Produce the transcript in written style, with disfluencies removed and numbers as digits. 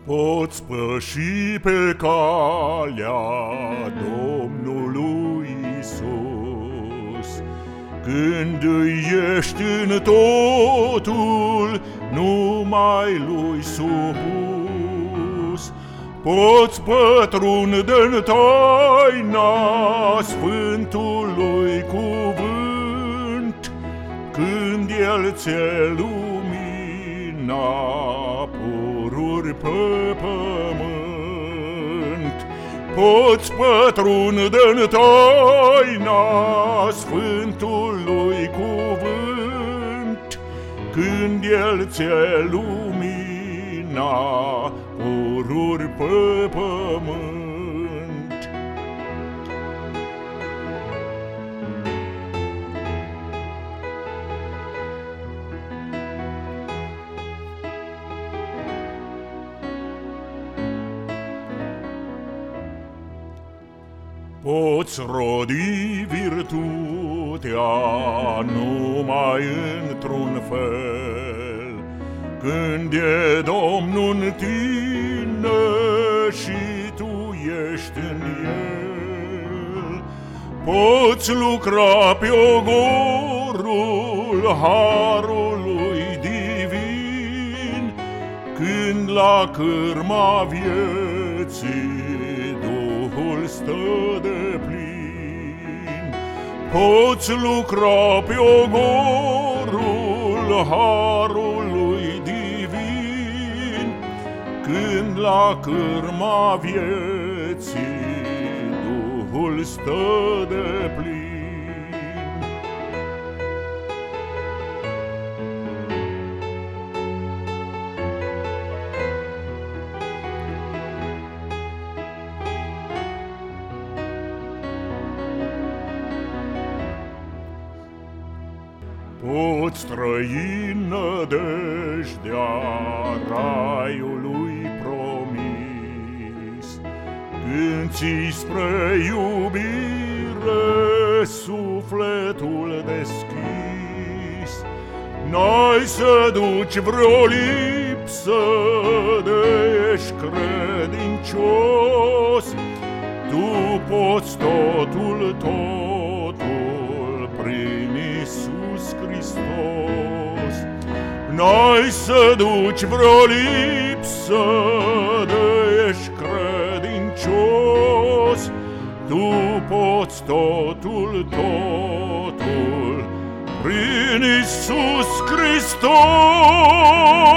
Poți păși pe calea Domnului Iisus, când îi ești în totul numai Lui supus. Poți pătrunde-n taina Sfântului cuvânt, când El ți-e lumina pururi pe pământ. Poți pătrunde-n taina Sfântului cuvânt, când El ți-e lumina pururi pe pământ. Poți rodi virtutea numai într-un fel, când e Domnul în tine și tu ești în El. Poți lucra pe ogorul harului divin, când la cârma vieții Duhul stă de plin. Poți lucra pe ogorul harului divin, când la cârma vieții Duhul stă de plin. Poți trăi în nădejdea raiului promis, când ți spre iubire sufletul deschis. N-ai să duci vreo lipsă de ești credincios, tu poți totul prin Iisus Hristos. N-ai să duci vreo lipsă de ești credincios, tu poți totul prin Iisus Hristos.